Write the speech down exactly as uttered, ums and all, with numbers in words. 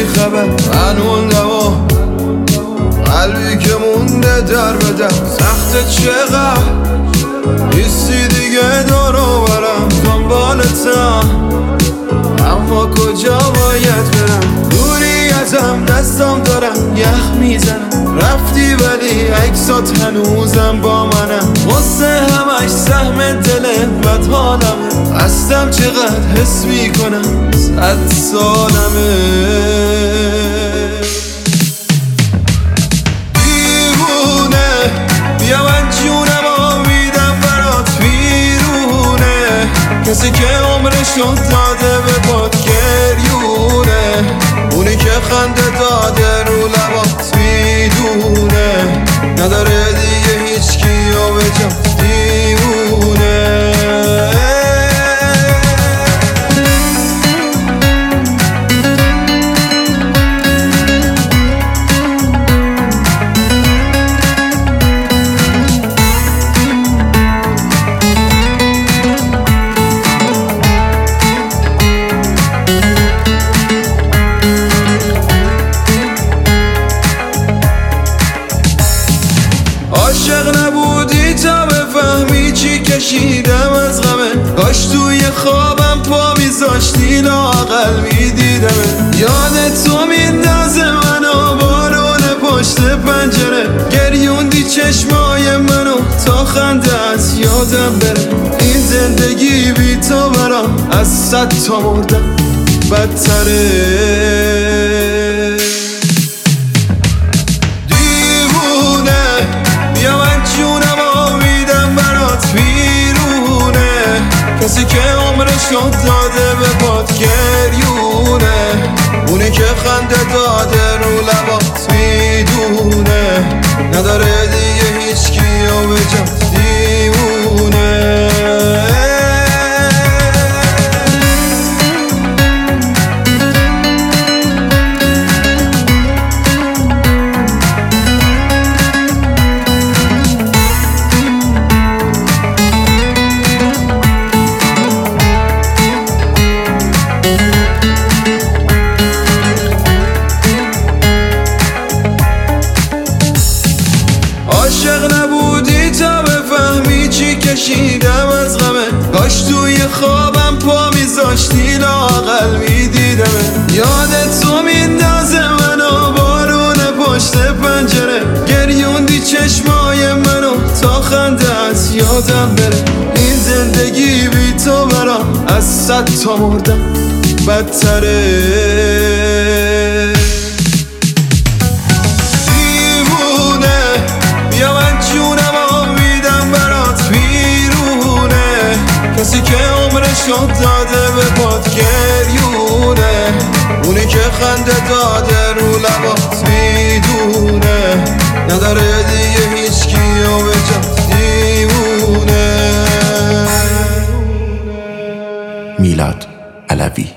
خبر من موندم و قلبی که مونده در بدم سخت چقدر نیستی دیگه دارو برم دنبالتم اما کجا باید برم دوری ازم دستم دارم یخ میزنم رفتی ولی عکسات هنوزم با منم غصه همش سهم دل بد حالمه هستم چقدر حس میکنم صد سالمه دیوونه بیا من جونم و میدم برات بیرونه کسی که عمرشو داده به باد گریونه اونی که خنده داده رو لبات میدونه نداره دیگه هیچ کیو به جات دیوونه عاشق نبودی تا بفهمی چی کشیدم از غمه کاش توی خوابم پا میذاشتی لااقل میدیدمه یاد تو میندازه منو بارون پشت پنجره گریوندی چشمای منو تا خنده از یادم بره این زندگی بی تو برام از صد تا مردم بدتره کسی که عمرشو داده به باد گریونه اونی که خنده داده رو لبات میدونه نداره دیگه هیچ کیو به جات دیوونه عاشق نبودی تا بفهمی چی کشیدم از غمه کاش توی خوابم پا میذاشتی لااقل میدیدمه یاد تو میندازه منو بارون پشت پنجره گریوندی چشمای منو تا خنده از یادم بره این زندگی بی تو برام از صد تا مردم بدتره کسی که عمرشو داده به باد گریونه اونی که خنده داده رو لبات میدونه نداره دیگه هیچ کیو به جات دیوونه. میلاد علوی.